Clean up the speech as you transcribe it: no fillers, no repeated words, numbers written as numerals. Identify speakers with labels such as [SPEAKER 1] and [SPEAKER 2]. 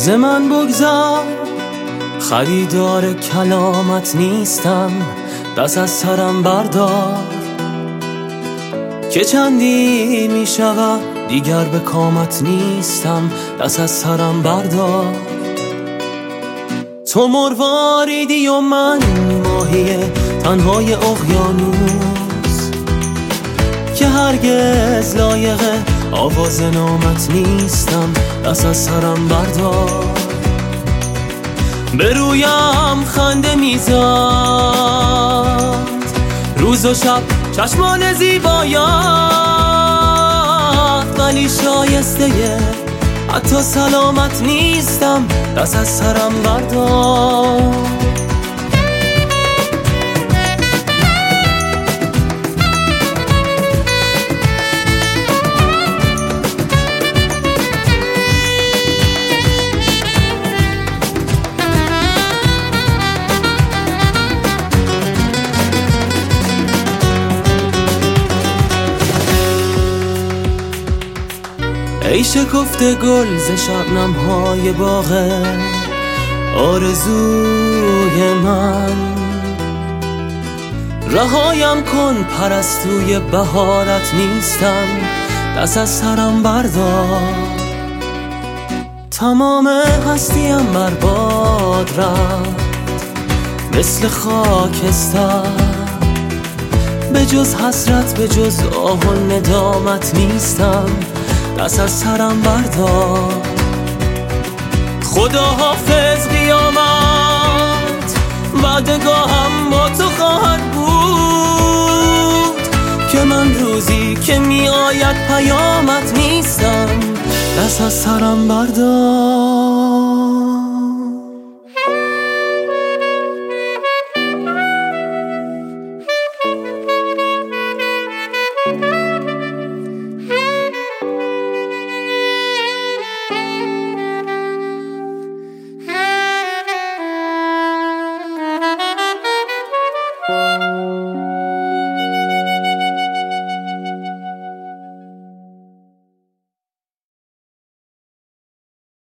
[SPEAKER 1] ز من بگذار، خریدار کلامت نیستم، دست از سرم بردار که چندی می شود دیگر به کامت نیستم، دست از سرم بردار. تو مرواریدی و من ماهی تنهای اقیانوس که هرگز لایق آواز نامت نیستم، دست از سرم بردار. به رویم خنده میزد روز و شب چشمان زیبایت، ولی شایسته حتی سلامت نیستم، دست از سرم بردار. ای شکفته گل ز شبنم‌های باغ آرزوی من، رهایم کن پرستوی بهارت نیستم، دست از سرم بردار. تمام هستیم بر باد رفت مثل خاکستر، به جز حسرت به جز آه و ندامت نیستم، دست از سرم بردار. خدا حافظ قیامت، وعدگاهم با تو خواهد بود که من روزی که می آید پیامت نیستم، دست از سرم بردار.